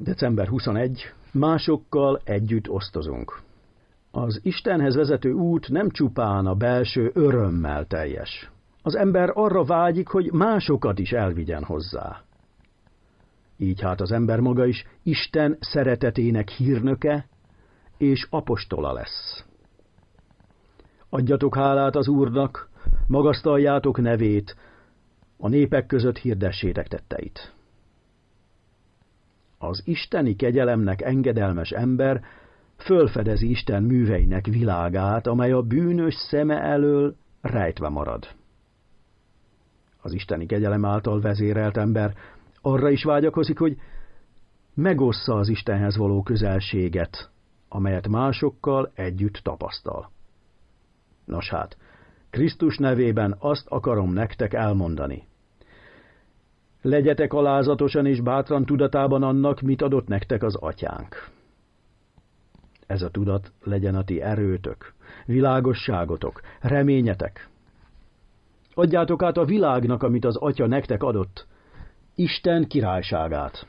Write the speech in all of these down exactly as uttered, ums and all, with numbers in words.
december huszonegyedike. Másokkal együtt osztozunk. Az Istenhez vezető út nem csupán a belső örömmel teljes. Az ember arra vágyik, hogy másokat is elvigyen hozzá. Így hát az ember maga is Isten szeretetének hírnöke és apostola lesz. Adjatok hálát az Úrnak, magasztaljátok nevét, a népek között hirdessétek tetteit. Az isteni kegyelemnek engedelmes ember fölfedezi Isten műveinek világát, amely a bűnös szeme elől rejtve marad. Az isteni kegyelem által vezérelt ember arra is vágyakozik, hogy megossza az Istenhez való közelséget, amelyet másokkal együtt tapasztal. Nos hát, Krisztus nevében azt akarom nektek elmondani. Legyetek alázatosan és bátran tudatában annak, mit adott nektek az atyánk. Ez a tudat legyen a ti erőtök, világosságotok, reményetek. Adjátok át a világnak, amit az atya nektek adott, Isten királyságát.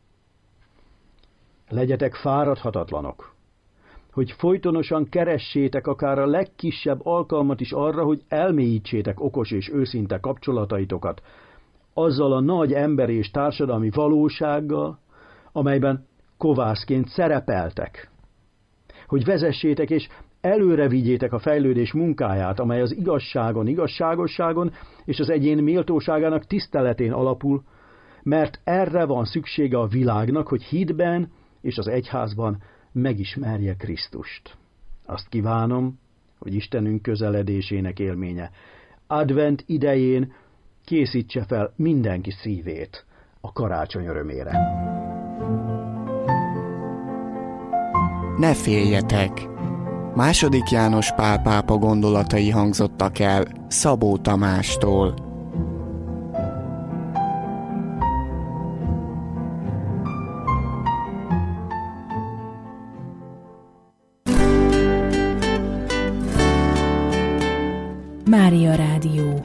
Legyetek fáradhatatlanok, hogy folytonosan keressétek akár a legkisebb alkalmat is arra, hogy elmélyítsétek okos és őszinte kapcsolataitokat azzal a nagy emberi és társadalmi valósággal, amelyben kovászként szerepeltek. Hogy vezessétek és előre vigyétek a fejlődés munkáját, amely az igazságon, igazságosságon és az egyén méltóságának tiszteletén alapul, mert erre van szüksége a világnak, hogy hitben és az egyházban megismerje Krisztust. Azt kívánom, hogy Istenünk közeledésének élménye advent idején készítse fel mindenki szívét a karácsony örömére. Ne féljetek! Második János Pál pápa gondolatai hangzottak el Szabó Tamástól. Mária Rádió.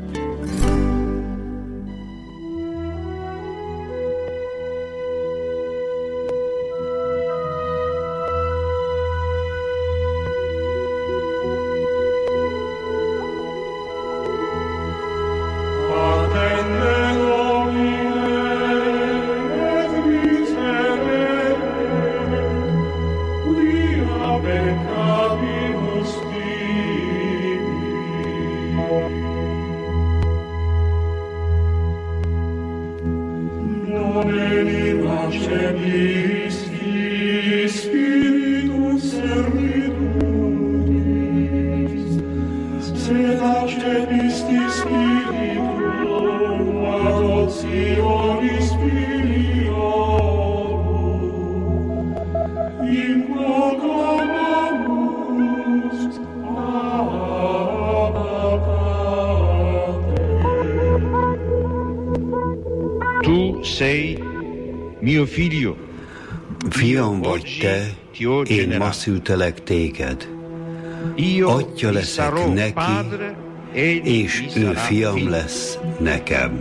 Fiam vagy te, én ma szültelek téged. Atya leszek neki, és ő fiam lesz nekem.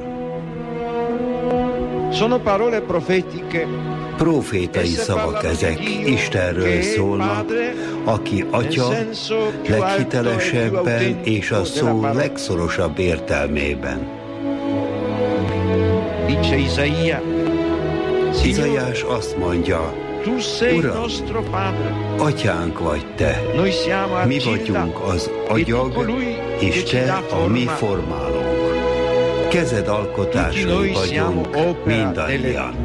Profétai szavak ezek, Istenről szólnak, aki atya leghitelesebben és a szó legszorosabb értelmében. Izaiás azt mondja, Uram, atyánk vagy te, mi vagyunk az agyag, és te a mi formálónk. Kezed alkotásai vagyunk mindannyian.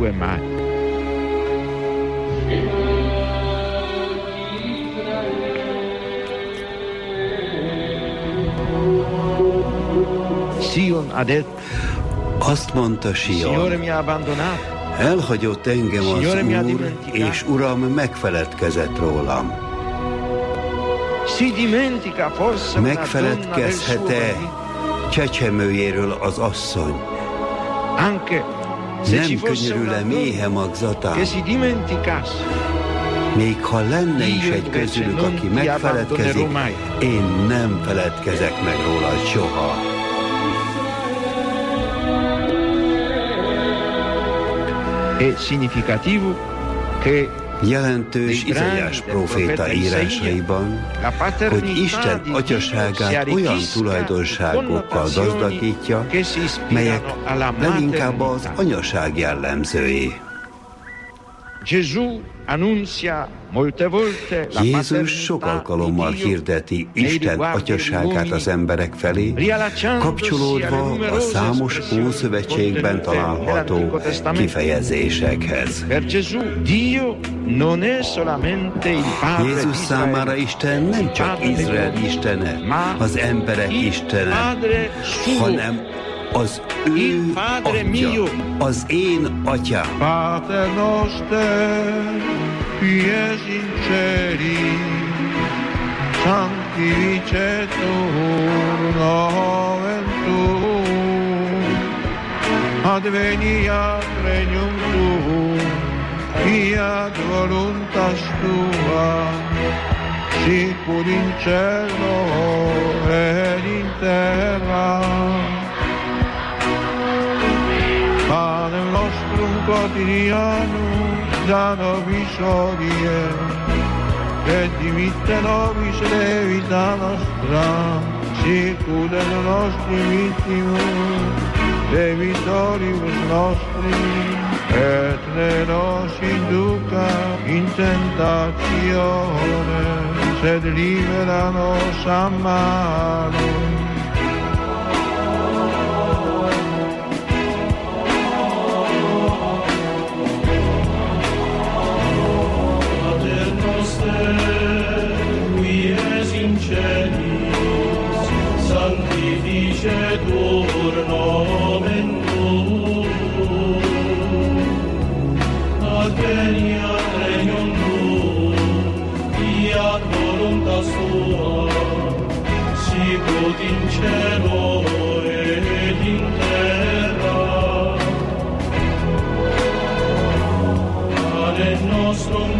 Azt mondta Sion, elhagyott engem az Úr, és Uram megfeledkezett rólam. Megfeledkezhet-e csecsemőjéről az asszony? Nem könyörül-e méhe magzatán? Még ha lenne is egy közülük, aki megfeledkezik, én nem feledkezek meg róla soha. È significativo Jelentős Izaiás próféta írásaiban, hogy Isten atyaságát olyan tulajdonságokkal gazdagítja, melyek leginkább az anyaság jellemzői. Jézus sok alkalommal hirdeti Isten atyaságát az emberek felé, kapcsolódva a számos Ószövetségben található kifejezésekhez. Jézus számára Isten nem csak Izrael istene, az emberek istene, hanem az ő atya, az én atyám. Pater noster, qui es in celis, sanctificetur nomen tuum, adveniat regnum tuum, fiat voluntas tua, sicur in cielo et in terra. Panem nostrum quotidianum da nobis hodie, et dimitte nobis debita nostra, sicut et nostri vittimus debitoribus nostri, et ne nos induca in tentatione, sed libera nos a malo. Sanctificetur nomen tuum, adveniat regnum tuum, fiat voluntas tua, sicut in cielo et in terra. Panem nostrum